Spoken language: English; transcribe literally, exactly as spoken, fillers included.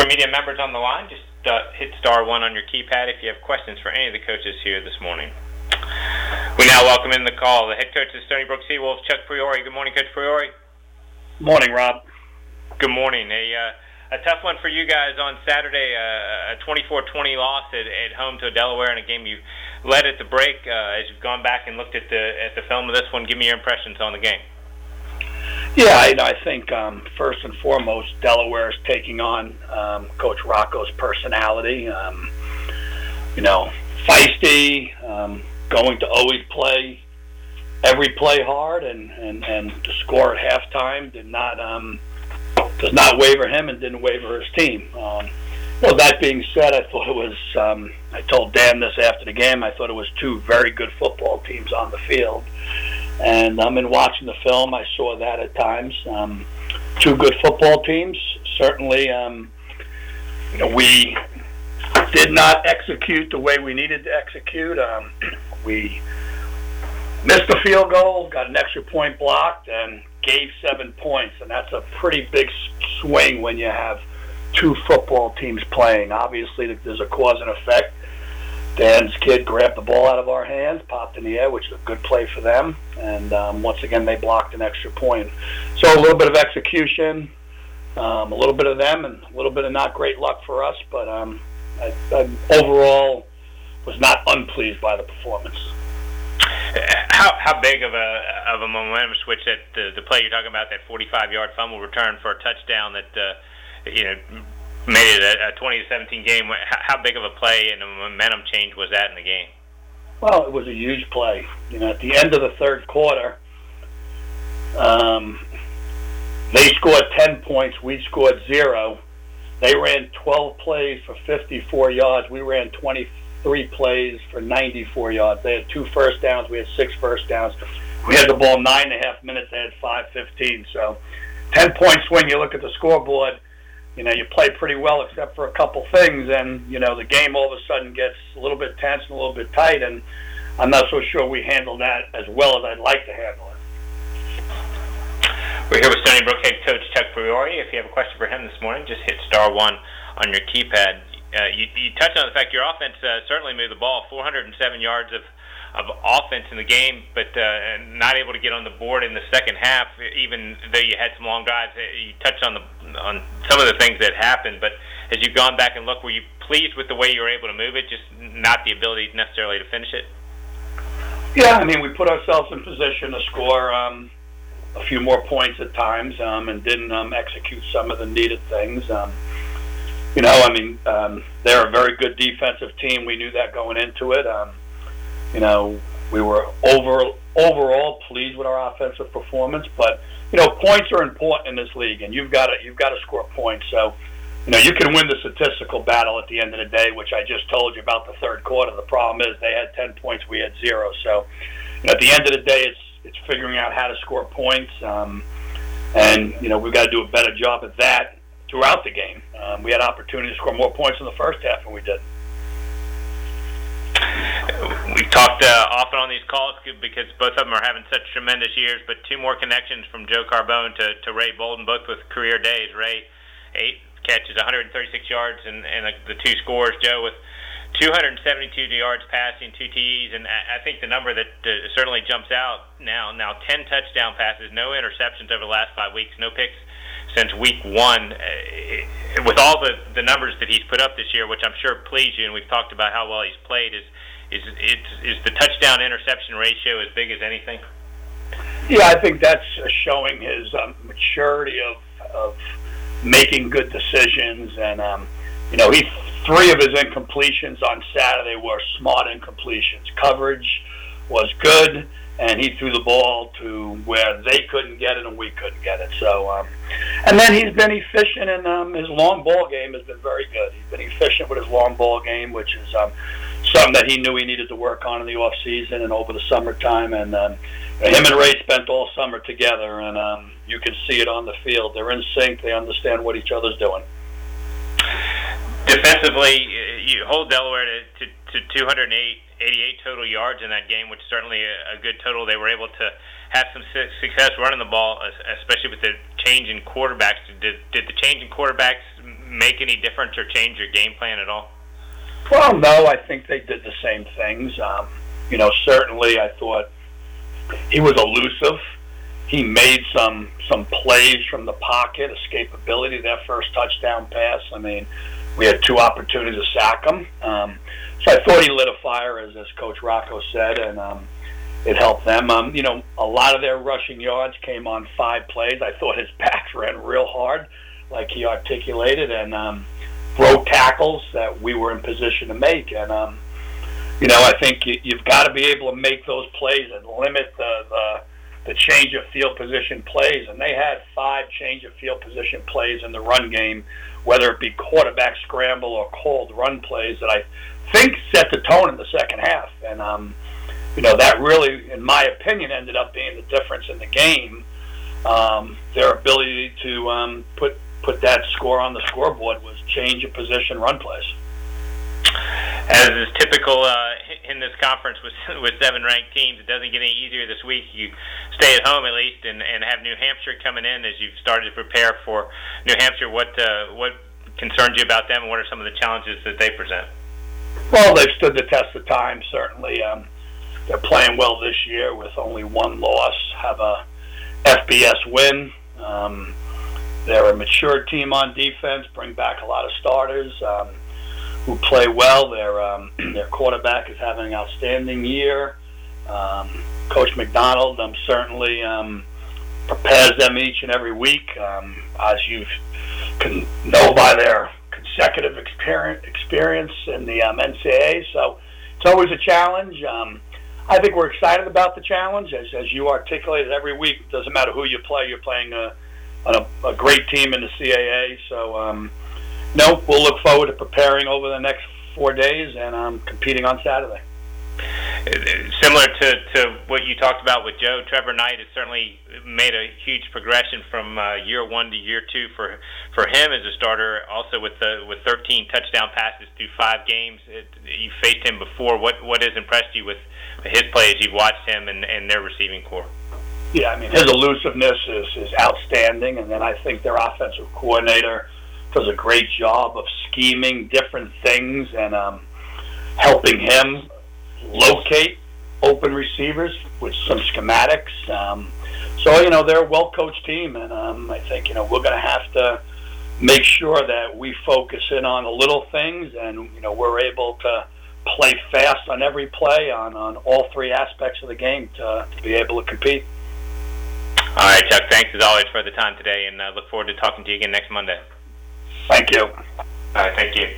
Media members on the line, just uh, hit star one on your keypad if you have questions for any of the coaches here this morning. We now welcome in the call the head coach of the Stony Brook Seawolves, Chuck Priore. Good morning, Coach Priore. Morning, Rob. Good morning. A uh, a tough one for you guys on Saturday, uh, a twenty-four twenty loss at, at home to Delaware in a game you led at the break. Uh, as you've gone back and looked at the at the film of this one, give me your impressions on the game. Yeah, I, I think um, first and foremost, Delaware is taking on um, Coach Rocco's personality. Um, you know, feisty, um, going to always play every play hard, and, and, and the score at halftime did not um, does not waver him and didn't waver his team. Um, well, that being said, I thought it was. Um, I told Dan this after the game. I thought it was two very good football teams on the field. And um, in watching the film, I saw that at times. Um, two good football teams. Certainly, um, you know, we did not execute the way we needed to execute. Um, we missed a field goal, got an extra point blocked, and gave seven points. And that's a pretty big swing when you have two football teams playing. Obviously, there's a cause and effect. Dan's kid grabbed the ball out of our hands, popped in the air, which is a good play for them. And um, once again, they blocked an extra point. So a little bit of execution, um, a little bit of them, and a little bit of not great luck for us. But um, I, I overall was not unpleased by the performance. How how big of a of a momentum switch that the, the play you're talking about, that forty-five yard fumble return for a touchdown that uh, you know. made it a twenty to seventeen game. How big of a play and a momentum change was that in the game? Well, it was a huge play. You know, at the end of the third quarter, um, they scored ten points. We scored zero. They ran twelve plays for fifty-four yards. We ran twenty-three plays for ninety-four yards. They had two first downs. We had six first downs. We had the ball nine and a half minutes. They had five fifteen. So, ten point swing. You look at the scoreboard. You know, you play pretty well except for a couple things, and, you know, the game all of a sudden gets a little bit tense and a little bit tight, and I'm not so sure we handled that as well as I'd like to handle it. We're here with Stony Brook head coach Chuck Priore. If you have a question for him this morning, just hit star one on your keypad. Uh, you, you touched on the fact your offense uh, certainly moved the ball, four hundred seven yards of of offense in the game, but uh, not able to get on the board in the second half, even though you had some long drives. You touched on the on some of the things that happened, but as you've gone back and looked, were you pleased with the way you were able to move it, just not the ability necessarily to finish it? Yeah, I mean, we put ourselves in position to score um, a few more points at times, um, and didn't um, execute some of the needed things. Um, you know, I mean, um, they're a very good defensive team. We knew that going into it. Um, You know, we were over overall pleased with our offensive performance, but you know, points are important in this league, and you've got to you've got to score points. So, you know, you can win the statistical battle at the end of the day, which I just told you about the third quarter. The problem is they had ten points, we had zero. So, you know, at the end of the day, it's it's figuring out how to score points, um, and you know, we've got to do a better job at that throughout the game. Um, we had opportunity to score more points in the first half than we did. We've talked uh, often on these calls because both of them are having such tremendous years, but two more connections from Joe Carbone to, to Ray Bolden, both with career days. Ray, eight catches, one hundred thirty-six yards, and, and the two scores. Joe with two hundred seventy-two yards passing, two T Es, and I think the number that uh, certainly jumps out now, now ten touchdown passes, no interceptions over the last five weeks, no picks since week one. Uh, with all the, the numbers that he's put up this year, which I'm sure please you, and we've talked about how well he's played, is is is, is the touchdown interception ratio as big as anything? Yeah, I think that's showing his um, maturity of of making good decisions, and um, you know, he three of his incompletions on Saturday were smart incompletions. Coverage was good, and he threw the ball to where they couldn't get it and we couldn't get it. So, um, and then he's been efficient, and um, his long ball game has been very good. He's been efficient with his long ball game, which is um, something that he knew he needed to work on in the off season and over the summertime. And um, him and Ray spent all summer together, and um, you can see it on the field. They're in sync. They understand what each other's doing. Defensively, you hold Delaware to, to, to two hundred eighty-eight total yards in that game, which is certainly a, a good total. They were able to have some success running the ball, especially with the change in quarterbacks. Did, did the change in quarterbacks make any difference or change your game plan at all? Well, no, I think they did the same things. Um, you know, certainly I thought he was elusive. He made some some plays from the pocket, escapability, that first touchdown pass. I mean, we had two opportunities to sack him. Um, so I thought he lit a fire, as, as Coach Rocco said, and um, it helped them. Um, you know, a lot of their rushing yards came on five plays. I thought his backs ran real hard, like he articulated, and um, broke tackles that we were in position to make. And, um, you know, I think you, you've got to be able to make those plays and limit the, the the change of field position plays, and they had five change of field position plays in the run game, whether it be quarterback scramble or cold run plays, that I think set the tone in the second half. And, um, you know, that really, in my opinion, ended up being the difference in the game. Um, their ability to um, put put that score on the scoreboard was change of position run plays. As is typical uh, in this conference with with seven ranked teams, it doesn't get any easier this week. You stay at home at least, and, and have New Hampshire coming in as you've started to prepare for New Hampshire. What uh, what concerns you about them, and what are some of the challenges that they present? Well, they've stood the test of time, certainly. Um, they're playing well this year with only one loss, have a F B S win. Um, they're a mature team on defense, bring back a lot of starters um, who play well. Their um, their quarterback is having an outstanding year. Um, Coach McDonald um, certainly um, prepares them each and every week, um, as you can know by their consecutive experience, experience in the um, N C double A. So it's always a challenge. Um, I think we're excited about the challenge. As, as you articulated every week, it doesn't matter who you play, you're playing a, a, a great team in the C double A. So, um, no, we'll look forward to preparing over the next four days and um, competing on Saturday. Similar to, to what you talked about with Joe, Trevor Knight has certainly made a huge progression from uh, year one to year two for for him as a starter. Also with the with thirteen touchdown passes through five games, it, you faced him before. What what has impressed you with his play as you've watched him and, and their receiving core? Yeah, I mean, his elusiveness is, is outstanding, and then I think their offensive coordinator does a great job of scheming different things and um, helping him locate open receivers with some schematics. Um, so, you know, they're a well-coached team, and um, I think, you know, we're going to have to make sure that we focus in on the little things and, you know, we're able to play fast on every play on, on all three aspects of the game to, to be able to compete. All right, Chuck, thanks as always for the time today, and uh, look forward to talking to you again next Monday. Thank you. All right, thank you.